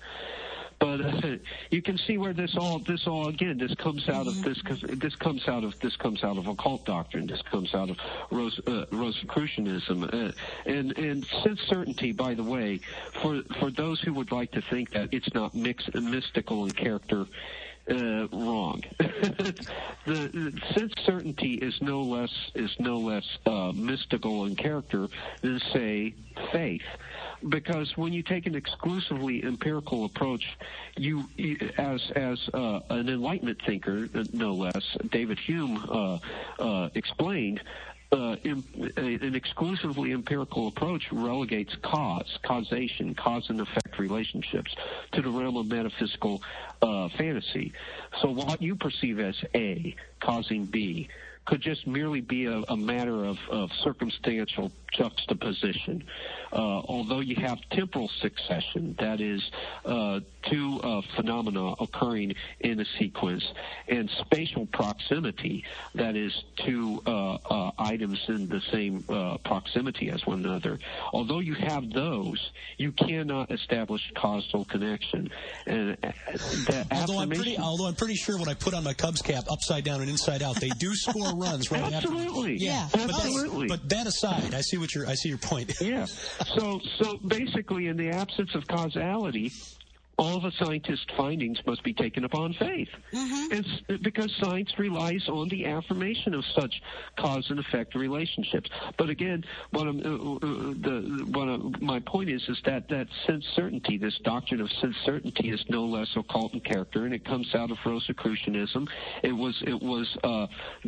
But uh, you can see where this all, this all again, this comes out of this, this comes out of this comes out of occult doctrine. This comes out of Rose, uh, Rosicrucianism, uh, and and sense certainty. By the way, for for those who would like to think that it's not mixed, mystical in character. Uh, wrong. the, the sense certainty is no less is no less uh, mystical in character than, say, faith. Because when you take an exclusively empirical approach, you, you as as uh, an Enlightenment thinker, no less, David Hume uh, uh, explained. Uh, in, an exclusively empirical approach relegates cause, causation, cause and effect relationships to the realm of metaphysical uh, fantasy. So what you perceive as A causing B could just merely be a, a matter of, of circumstantial juxtaposition. Uh, although you have temporal succession, that is, uh, two uh, phenomena occurring in a sequence, and spatial proximity, that is, two uh, uh, items in the same uh, proximity as one another. Although you have those, you cannot establish causal connection. And that although I'm pretty, although I'm pretty sure when I put on my Cubs cap upside down and inside out, they do score runs right after. Absolutely, yeah, yeah. absolutely. But, but that aside, I see what you're. I see your point. Yeah. So, so basically, in the absence of causality, all of a scientist's findings must be taken upon faith. Mm-hmm. It's because science relies on the affirmation of such cause and effect relationships. But again, what I'm, uh, uh, the, what I'm, my point is, is that, that sense certainty, this doctrine of sense certainty, is no less occult in character, and it comes out of Rosicrucianism. It was, it was uh,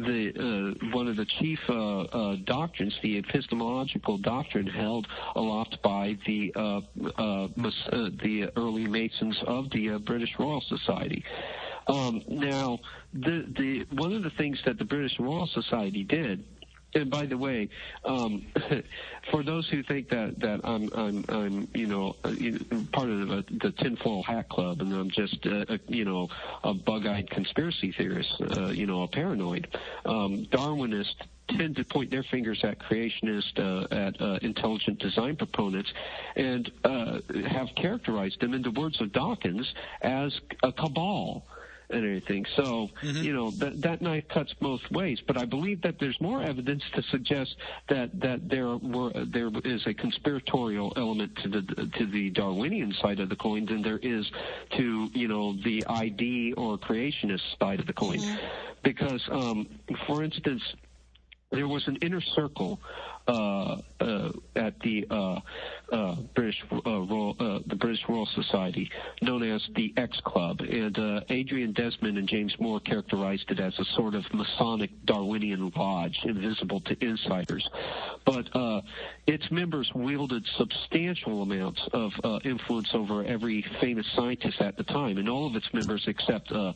the uh, one of the chief uh, uh, doctrines, the epistemological doctrine held aloft by the uh, uh, uh, the early Masons of the uh, British Royal Society. Um, now, the the one of the things that the British Royal Society did, and by the way, um, for those who think that, that I'm I'm I'm you know part of the, the tinfoil hat club and I'm just uh, a, you know a bug-eyed conspiracy theorist, uh, you know a paranoid, um, Darwinist tend to point their fingers at creationists, uh, at uh, intelligent design proponents, and uh, have characterized them, in the words of Dawkins, as a cabal and everything. So, mm-hmm. you know, that, that knife cuts both ways. But I believe that there's more evidence to suggest that, that there were there is a conspiratorial element to the to the Darwinian side of the coin than there is to, you know, the I D or creationist side of the coin. Mm-hmm. Because, um, for instance, there was an inner circle uh, uh, at the uh, uh, British uh, Royal, uh, the British Royal Society, known as the X Club, and uh, Adrian Desmond and James Moore characterized it as a sort of Masonic Darwinian lodge, invisible to insiders. But uh, its members wielded substantial amounts of uh, influence over every famous scientist at the time, and all of its members, except uh,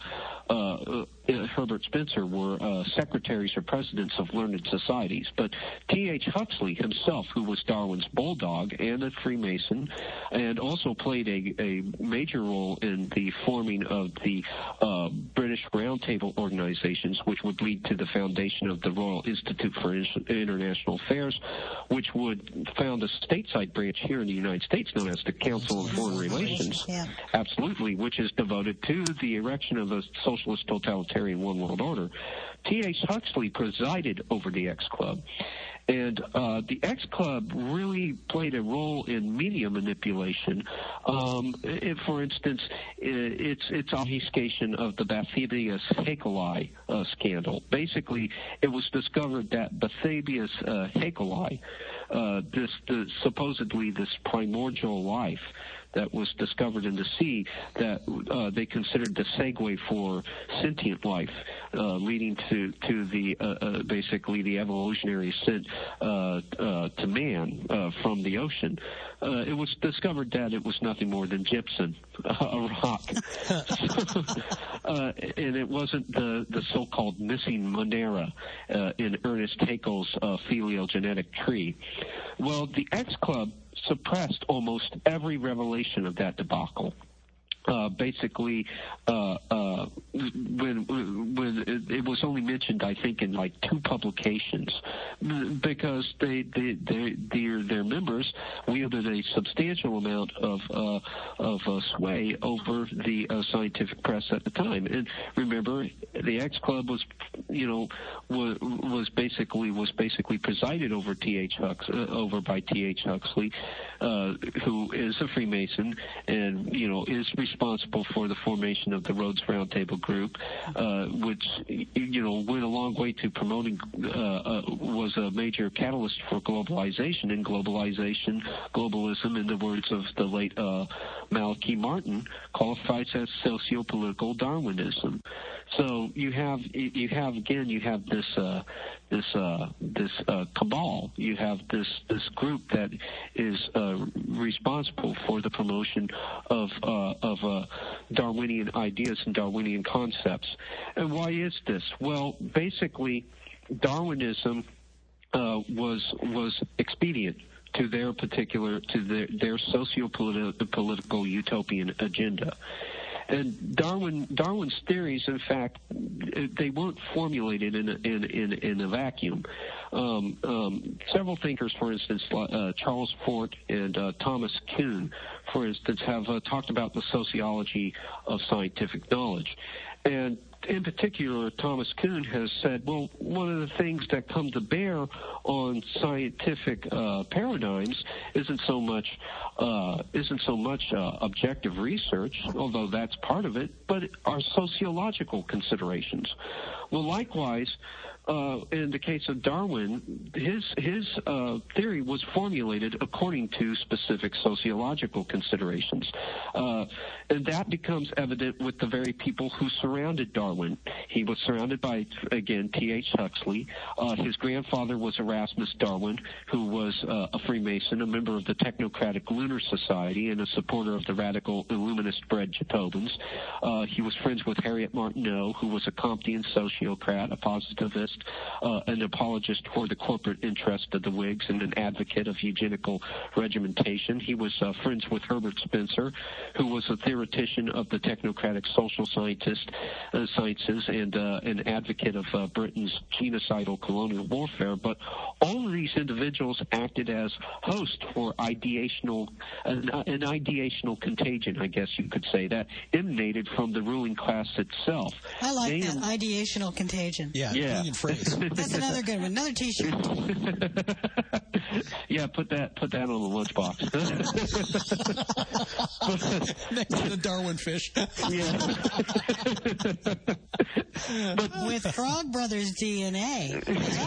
uh, uh, Herbert Spencer, were uh, secretaries or presidents of learned societies. But T H Huxley himself, who was Darwin's bulldog and a Freemason, and also played a, a major role in the forming of the uh, British Roundtable organizations, which would lead to the foundation of the Royal Institute for International Affairs, which would found a stateside branch here in the United States known as the Council on Foreign Relations. Yeah. Absolutely, which is devoted to the erection of a socialist totalitarian one world order. T H Huxley presided over the X Club. And uh, the X Club really played a role in media manipulation. Um, if, for instance, it's its obfuscation of the Bathybius Haeckelii uh, scandal. Basically, it was discovered that Bathybius uh, Haeckelii, uh, this the, supposedly this primordial life that was discovered in the sea, that uh, they considered the segue for sentient life, uh, leading to to the uh, uh, basically the evolutionary ascent uh, uh, to man uh, from the ocean. Uh, it was discovered that it was nothing more than gypsum, a rock, so, uh, and it wasn't the the so-called missing Monera uh, in Ernest Haeckel's uh, phylogenetic tree. Well, the X Club suppressed almost every revelation of that debacle. Uh, basically, uh, uh, when when it, it was only mentioned, I think, in like two publications, because they, they, they their their members wielded a substantial amount of uh, of uh, sway over the uh, scientific press at the time. And remember, the X Club was, you know, was, was basically was basically presided over T H Hux uh, over by T H Huxley, uh, who is a Freemason and you know is responsible responsible for the formation of the Rhodes Roundtable Group, uh, which, you know, went a long way to promoting, uh, uh, was a major catalyst for globalization, and globalization, globalism, in the words of the late uh, Malachi Martin, qualifies as socio-political Darwinism. So you have, you have again, you have this, uh, this, uh, this uh, cabal. You have this this group that is uh, responsible for the promotion of uh, of uh, Darwinian ideas and Darwinian concepts. And why is this? Well, basically, Darwinism uh, was was expedient to their particular to their their socio-political utopian agenda. And Darwin, Darwin's theories, in fact, they weren't formulated in a, in, in, in a vacuum. Um, um, several thinkers, for instance, uh, Charles Fort and uh, Thomas Kuhn, for instance, have uh, talked about the sociology of scientific knowledge. And in particular, Thomas Kuhn has said, well, one of the things that come to bear on scientific uh, paradigms isn't so much uh, isn't so much uh, objective research, although that's part of it, but are sociological considerations. Well, likewise, uh, in the case of Darwin, his his uh, theory was formulated according to specific sociological considerations, uh, and that becomes evident with the very people who surrounded Darwin. He was surrounded by, again, T H Huxley. Uh, his grandfather was Erasmus Darwin, who was uh, a Freemason, a member of the Technocratic Lunar Society, and a supporter of the radical Illuminist-bred Jacobins. Uh, he was friends with Harriet Martineau, who was a Comtean sociocrat, a positivist, uh, an apologist for the corporate interest of the Whigs, and an advocate of eugenical regimentation. He was uh, friends with Herbert Spencer, who was a theoretician of the technocratic social scientist, uh, sciences and and uh, an advocate of uh, Britain's genocidal colonial warfare. But all of these individuals acted as hosts for ideational, an, an ideational contagion, I guess you could say, that emanated from the ruling class itself. I like they, that, ideational contagion. Yeah, yeah. phrase. That's another good one, another T-shirt. Yeah, put that put that on the lunchbox. Next to the Darwin fish. Yeah. But with Frog Brothers D N A.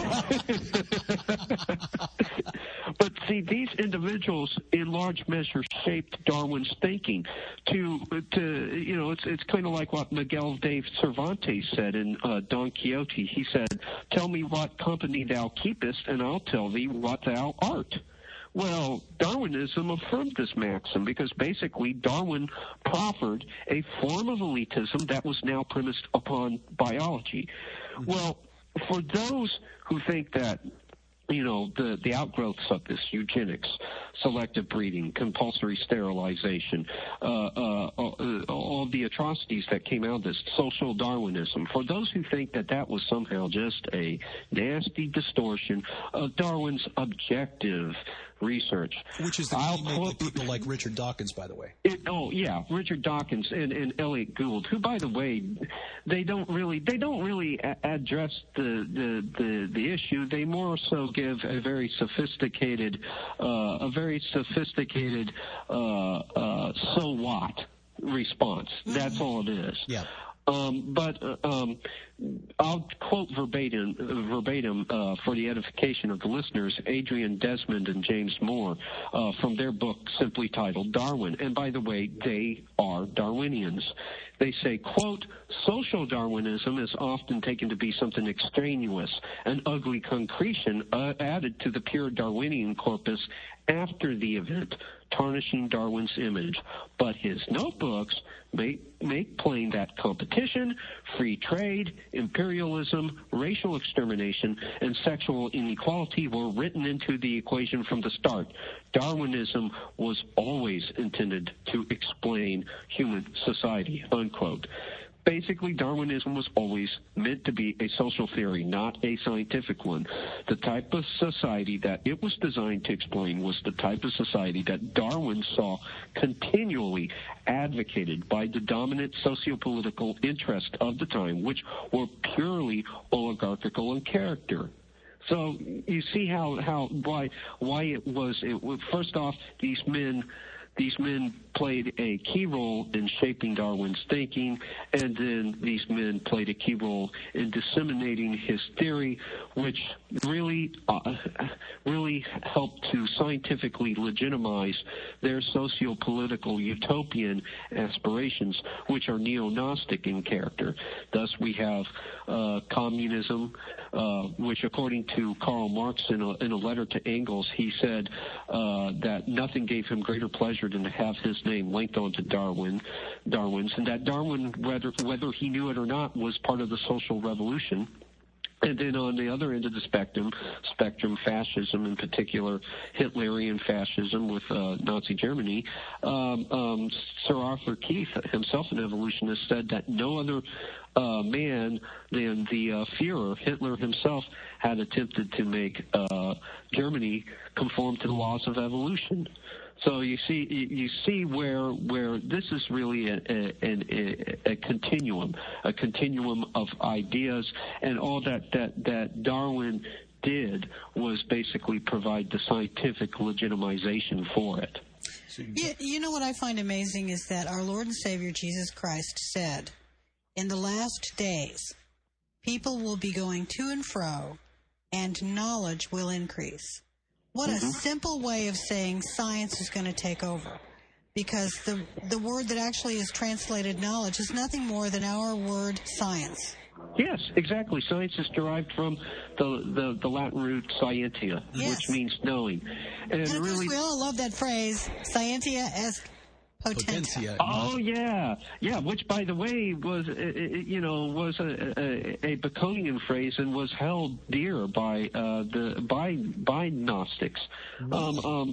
But see, these individuals, in large measure, shaped Darwin's thinking. To, to you know, it's it's kind of like what Miguel de Cervantes said in uh, Don Quixote. He said, "Tell me what company thou keepest, and I'll tell thee what thou art." Well, Darwinism affirmed this maxim because basically Darwin proffered a form of elitism that was now premised upon biology. Well, for those who think that, you know, the, the outgrowths of this, eugenics, selective breeding, compulsory sterilization, uh, uh, uh, all the atrocities that came out of this, social Darwinism, for those who think that that was somehow just a nasty distortion of Darwin's objective research. Which is the I'll teammate quote, of people like Richard Dawkins, by the way. It, oh yeah, Richard Dawkins and, and Elliot Gould, who, by the way, they don't really they don't really a- address the, the the the issue. They more so give a very sophisticated, uh, a very sophisticated, uh, uh, so what response. That's all it is. Yeah. Um, but uh, um, I'll quote verbatim, uh, verbatim uh, for the edification of the listeners, Adrian Desmond and James Moore uh, from their book simply titled Darwin. And by the way, they are Darwinians. They say, quote, social Darwinism is often taken to be something extraneous, an ugly concretion uh, added to the pure Darwinian corpus after the event, tarnishing Darwin's image. But his notebooks make, make plain that competition, free trade, imperialism, racial extermination, and sexual inequality were written into the equation from the start. Darwinism was always intended to explain human society, unquote. Basically, Darwinism was always meant to be a social theory, not a scientific one. The type of society that it was designed to explain was the type of society that Darwin saw continually advocated by the dominant sociopolitical interests of the time, which were purely oligarchical in character. So you see how, how why why it was it first off these men These men played a key role in shaping Darwin's thinking, and then these men played a key role in disseminating his theory, which really, uh, really helped to scientifically legitimize their socio-political utopian aspirations, which are neo-Gnostic in character. Thus, we have uh, communism, uh, which, according to Karl Marx in a, in a letter to Engels, he said uh, that nothing gave him greater pleasure than to have his name linked onto Darwin, Darwin's, and that Darwin, whether whether he knew it or not, was part of the social revolution. And then on the other end of the spectrum, spectrum, fascism in particular, Hitlerian fascism with uh, Nazi Germany, um, um, Sir Arthur Keith, himself an evolutionist, said that no other uh, man than the uh, Führer, Hitler himself, had attempted to make uh, Germany conform to the laws of evolution. So you see, you see where where this is really a, a, a, a continuum, a continuum of ideas, and all that, that, that Darwin did was basically provide the scientific legitimization for it. You, you know what I find amazing is that our Lord and Savior Jesus Christ said, in the last days, people will be going to and fro, and knowledge will increase. What mm-hmm. a simple way of saying science is going to take over. Because the the word that actually is translated knowledge is nothing more than our word science. Yes, exactly. Science is derived from the the, the Latin root scientia, yes. which means knowing. And, and of really, course, we all love that phrase, scientia est potentia. Oh yeah, yeah. Which, by the way, was you know was a, a, a Baconian phrase and was held dear by uh, the by by Gnostics. Um, um,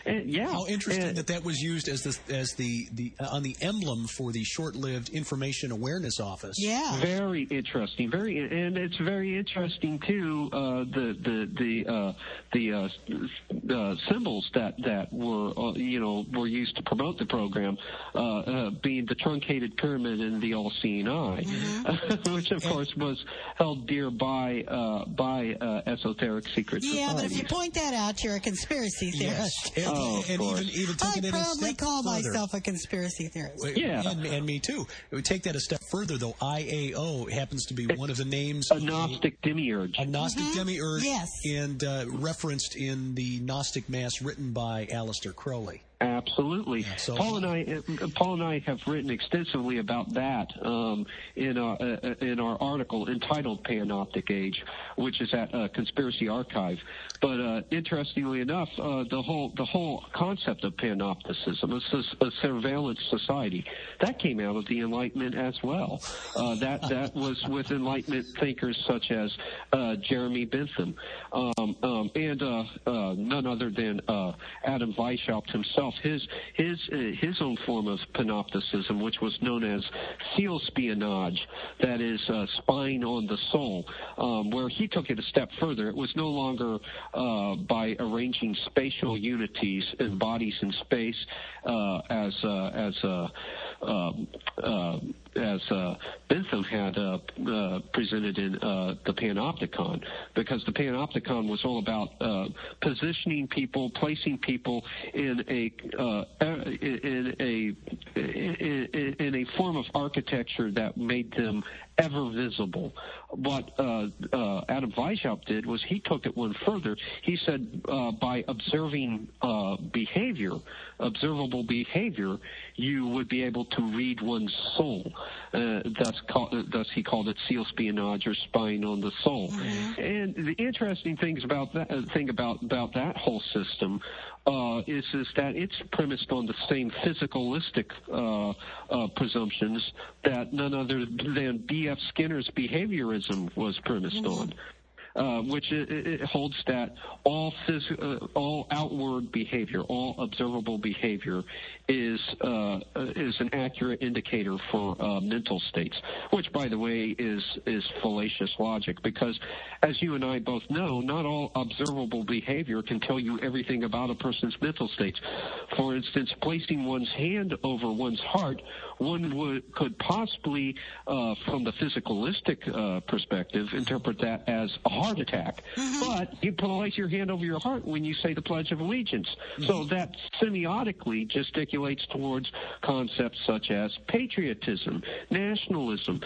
And, yeah. How interesting and, that that was used as the as the the uh, on the emblem for the short-lived Information Awareness Office. Yeah. Very interesting. Very, and it's very interesting too. Uh, the the the uh, the uh, uh, symbols that that were uh, you know were used to promote the program, uh, uh, being the truncated pyramid and the all-seeing eye, mm-hmm. which of course was held dear by uh, by uh, esoteric secret yeah, societies. but if you point that out, you're a conspiracy theorist. Yes. And, oh, and even even I taking it a proudly step call further. myself a conspiracy theorist. Yeah. And, and me too. It would take that a step further, though. I A O happens to be one of the names. A Gnostic demiurge. A Gnostic Mm-hmm. demiurge. Yes. And uh, referenced in the Gnostic Mass written by Aleister Crowley. Absolutely. Yeah, so, Paul and I, uh, Paul and I have written extensively about that um, in our uh, in our article entitled "Panoptic Age," which is at uh, Conspiracy Archive. But uh, interestingly enough, uh, the whole the whole concept of panopticism, a, a surveillance society, that came out of the Enlightenment as well. Uh, that that was with Enlightenment thinkers such as uh, Jeremy Bentham um, um, and uh, uh, none other than uh, Adam Weishaupt himself. His his uh, his own form of panopticism, which was known as seal spionage, that is uh, spying on the soul, um, where he took it a step further. It was no longer uh, by arranging spatial unities and bodies in space uh, as uh, as uh, uh, uh, as uh, Bentham had uh, uh, presented in uh, the Panopticon, because the Panopticon was all about uh, positioning people, placing people in a uh, in a in, in a form of architecture that made them ever visible. What uh, uh, Adam Weishaupt did was he took it one further. He said uh, by observing uh, behavior, observable behavior, you would be able to read one's soul. Uh, thus, call, uh, thus he called it seal spionage or spying on the soul. Mm-hmm. And the interesting things about that uh, thing about about that whole system uh, is is that it's premised on the same physicalistic uh, uh, presumptions that none other than B F Skinner's behaviorism was premised mm-hmm. on. Uh, which it, it holds that all phys- uh, all outward behavior, all observable behavior, is uh, is an accurate indicator for uh, mental states. Which, by the way, is is fallacious logic, because, as you and I both know, not all observable behavior can tell you everything about a person's mental states. For instance, placing one's hand over one's heart, one would could possibly, uh, from the physicalistic uh, perspective, interpret that as a heart attack. Mm-hmm. But you place your hand over your heart when you say the Pledge of Allegiance. Mm-hmm. So that semiotically gesticulates towards concepts such as patriotism, nationalism,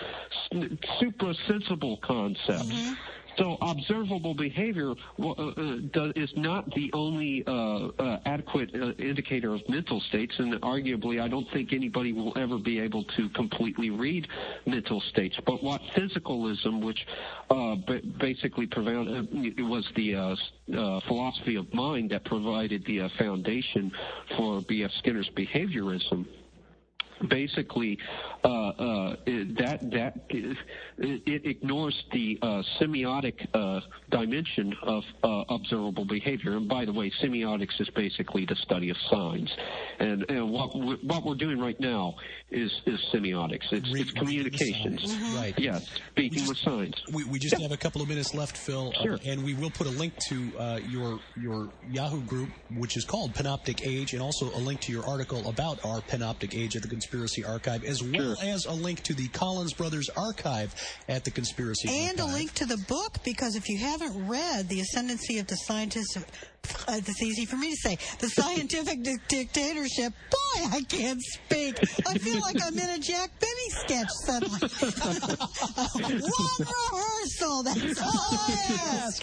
suprasensible concepts. Mm-hmm. So observable behavior uh, uh, is not the only uh, uh, adequate uh, indicator of mental states, and arguably I don't think anybody will ever be able to completely read mental states. But what physicalism, which uh, b- basically provided, uh, was the uh, uh, philosophy of mind that provided the uh, foundation for B F Skinner's behaviorism, basically, uh, uh, that that it, it ignores the uh, semiotic uh, dimension of uh, observable behavior. And by the way, semiotics is basically the study of signs. And, and what we're, what we're doing right now is is semiotics. It's, Re- it's communications. Mm-hmm. Right. Yes, speaking just, with signs. We, we just yeah. have a couple of minutes left, Phil, sure. uh, and we will put a link to uh, your your Yahoo group, which is called Panoptic Age, and also a link to your article about our Panoptic Age at the Conspiracy Archive, as well sure. as a link to the Collins Brothers Archive at the Conspiracy and Archive. And a link to the book, because if you haven't read The Ascendancy of the Scientists, uh, it's easy for me to say, The Scientific di- Dictatorship, boy, I can't speak. I feel like I'm in a Jack Benny sketch suddenly. Long rehearsal, that's all I ask.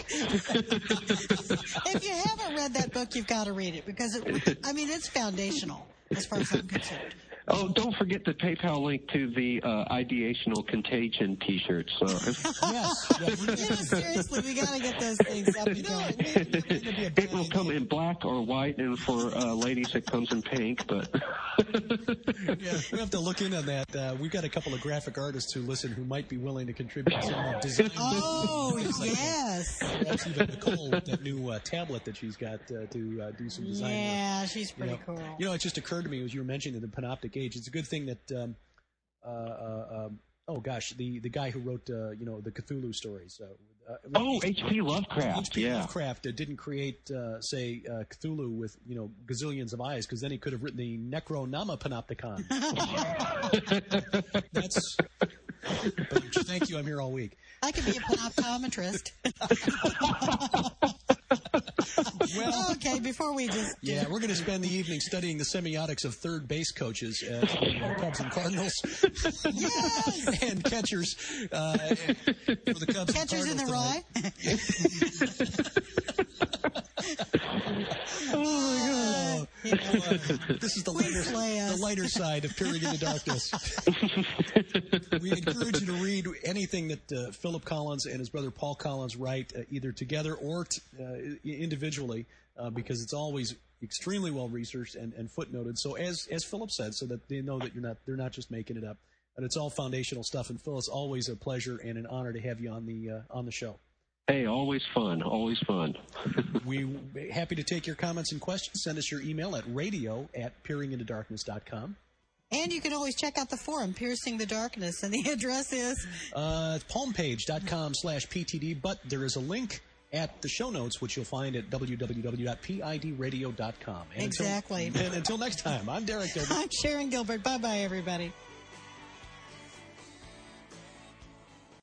If you haven't read that book, you've got to read it, because, it, I mean, it's foundational as far as I'm concerned. Oh, don't forget the PayPal link to the uh, Ideational Contagion T-shirts. So. Yes. yes. You know, seriously, we got to get those things up and going. It will come in black or white, and for uh, ladies it comes in pink. But yeah, we have to look in on that. Uh, we've got a couple of graphic artists who listen who might be willing to contribute some uh, design. Oh, yes. Perhaps even Nicole with that new uh, tablet that she's got uh, to uh, do some design work. Yeah, she's pretty you know, cool. You know, it just occurred to me as you were mentioning the Panoptic Age. It's a good thing that, um, uh, uh, um, oh gosh, the, the guy who wrote, uh, you know, the Cthulhu stories. Uh, uh, oh, H P Lovecraft. H P Yeah. Lovecraft uh, didn't create, uh, say, uh, Cthulhu with, you know, gazillions of eyes, because then he could have written the Necronama Panopticon. That's. But thank you. I'm here all week. I could be a panoptometrist. Well, okay, before we just... Yeah, we're going to spend the evening studying the semiotics of third base coaches at the Cubs and Cardinals. Yes! And catchers uh, for the Cubs catchers and Cardinals in the rye? Oh, my God. You know, uh, this is the lighter, the lighter side of Peering into Darkness. We encourage you to read anything that uh, Philip Collins and his brother Paul Collins write, uh, either together or t- uh, individually, uh, because it's always extremely well researched and, and footnoted. So as as Philip said, so that they know that you're not they're not just making it up, and it's all foundational stuff. And Phil, it's always a pleasure and an honor to have you on the uh, on the show. Hey, always fun, always fun. We're happy to take your comments and questions. Send us your email at radio at peering into darkness dot com. And you can always check out the forum, Piercing the Darkness, and the address is? Uh, palmpage.com slash PTD, but there is a link at the show notes, which you'll find at w w w dot p i d radio dot com. And exactly. Until, and until next time, I'm Derek Derby. I'm Sharon Gilbert. Bye-bye, everybody.